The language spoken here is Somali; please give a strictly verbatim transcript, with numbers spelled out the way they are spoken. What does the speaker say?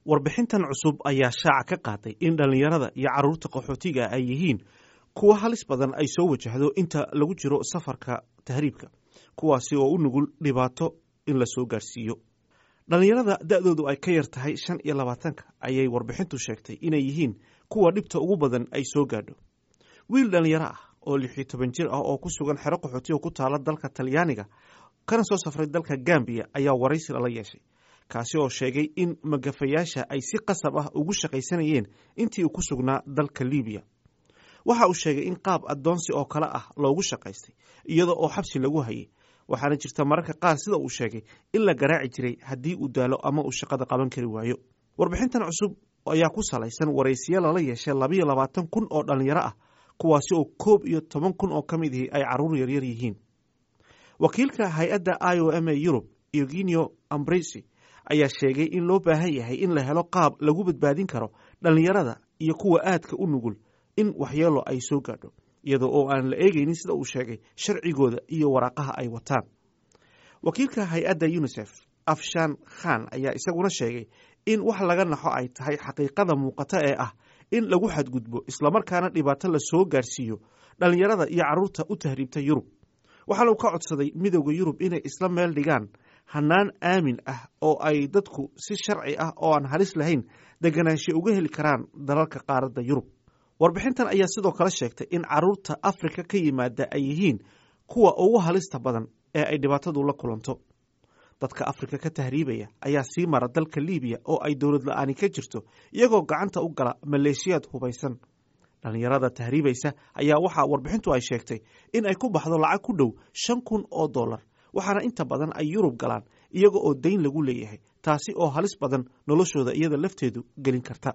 warbixintan cusub ayaa shaaca ka qaaday in dhallinyarada iyo carruurta qaxootiga ay yihiin kuwa halis badan ay soo wajahdo inta lagu jiro safarka tahriibka, kuwaasi oo u nugul dhibaato in la soo gaarsiiyo. dhallinyarada da'doodu ay ka yar tahay shan iyo labaatanka ayay warbixintu sheegtay inay yihiin kuwa dhibta ugu badan ay soo gaadho. wiil dhallinyaro ah oo lix iyo toban jir ah oo ku sugan xero qaxooti oo ku taala dalka Talyaaniga kana soo safray dalka Gambia ayaa waraysi la yeeshay, kaasi oo sheegay in magafayaasha ay si qasab ah ugu shaqaysanayeen intii uu ku sugnaa dalka Liibiya. waxa uu sheegay in qaab addoonsi oo kale ah loogu shaqaystay iyada oo xabsi lagu hayay, waxaana jirta mararka qaar sida uu sheegay in la garaaci jiray haddii uu daalo ama uu shaqada qaban kari waayo. warbixintan cusub ayaa ku salaysan waraysiyo lala yeeshay labiyo labaatan kun oo dhallinyaro ah, kuwaasi oo koob iyo toban kun oo ka mid ihi ay carruur yaryar yihiin. wakiilka hay-adda I O M Europe Eugenio Ambrisi ayaa sheegay in loo baahan yahay in la helo qaab lagu badbaadin karo dhallinyarada iyo kuwa aadka u nugul in waxyeelo ay soo gaadho, iyadoo oo aan la eegaynin sida uu sheegay sharcigooda iyo waraaqaha ay wataan. wakiilka hay-adda UNICEF Afshan Khan ayaa isaguna sheegay in wax laga naxo ay tahay xaqiiqada muuqata ee ah in lagu xadgudbo islamarkaana dhibaato la soo gaarsiiyo dhallinyarada iyo carruurta u tahriibta Yurub. waxaana uu ka codsaday midowda Yurub inay isla meel dhigaan hannaan aamin ah oo ay dadku si sharci ah oo aan halis lahayn deganaansho uga heli karaan dalalka qaaradda Yurub. warbixintan ayaa sidoo kale sheegtay in carruurta Afrika ka yimaada ay yihiin kuwa ugu halista badan ee ay dhibaatadu la kulanto. dadka Afrika ka tahriibaya ayaa sii mara dalka Liibiya oo ay dowlad la'aani ka jirto, iyagoo gacanta u gala maleeshiyaad hubaysan. dhallinyarada tahriibaysa ayaa waxaa warbixintu ay sheegtay in ay ku baxdo lacag ku dhow shan kun oo dollar, waxaana inta badan ay Yurub galaan iyaga oo dayn lagu leeyahay, taasi oo halis badan noloshooda iyada lafteedu gelin karta.